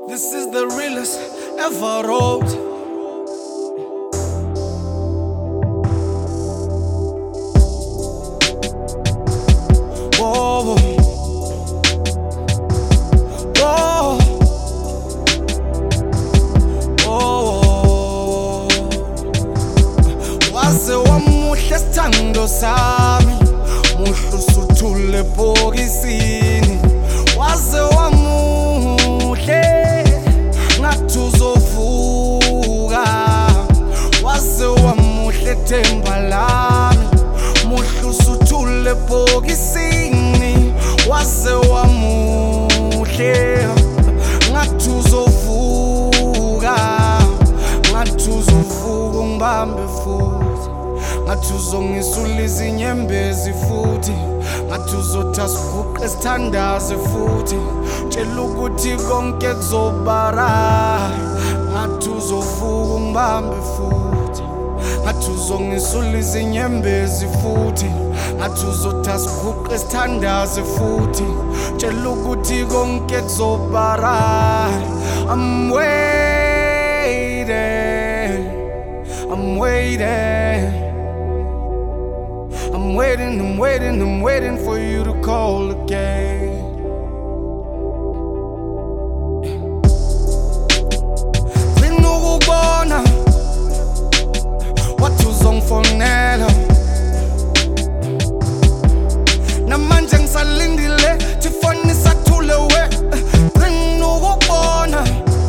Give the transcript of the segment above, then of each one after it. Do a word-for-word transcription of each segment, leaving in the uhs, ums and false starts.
This is the realest ever wrote. Whoa, whoa, whoa. Waze wamuhle sithando sami, muhle usuthule ebhokisini. Waze wamuhle ngathi uzovuka, waze wamuhle themba lami, muhle usuthule ebhokisini. Waze wamuhle ngathi uzovuka, ngathi uzovuka ungibambe futhi, ngathi uzongisula izinyembezi futhi, ngathi uzothi siguqe sithandaze futhi, tshela ukuthi konke kuzoba right. Ngathi uzovuka ungibambe futhi, ngathi uzongisula izinyembezi futhi, ngathi uzothi siguqe sithandaze futhi, tshela ukuthi konke kuzoba right. I'm waiting, I'm waiting, I'm waiting, I'm waiting, I'm waiting for you to call again. Nginukubona wathi uzongifonela, namanje ngisalindile tifoni isathule we. Nginukubona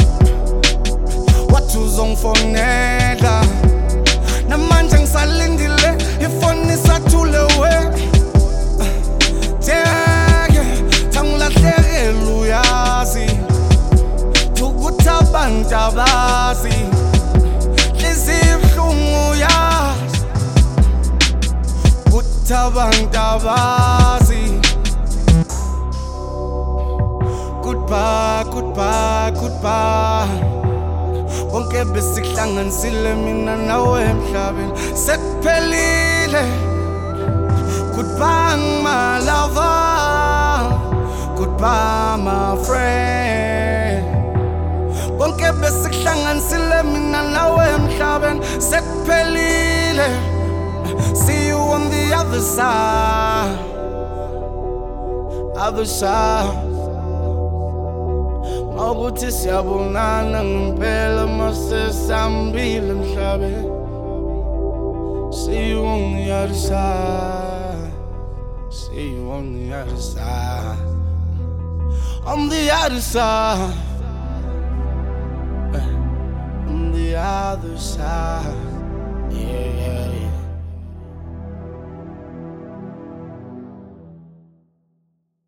wathi uzongifonela, namanje ngisalindile ifoni isathule we. Teke thangilahlekela uyazi, thukuthi abantu abazi, hliziyo ibuhlungu uyazi, kuthi abantu abazi. Goodbye, goodbye, goodbye, konke besikuhlanganisile mina nawe emhlabeni sekuphelile. Goodbye my lover, goodbye my friend, konke besikuhlanganisile mina nawe emhlabeni sekuphelile. See you on the other side, other side. Mawukuthi siyabonana ngempela mase sambile emhlabeni. See you on the other side, see you on the other side, on the other side, on the other side, yeah, yeah.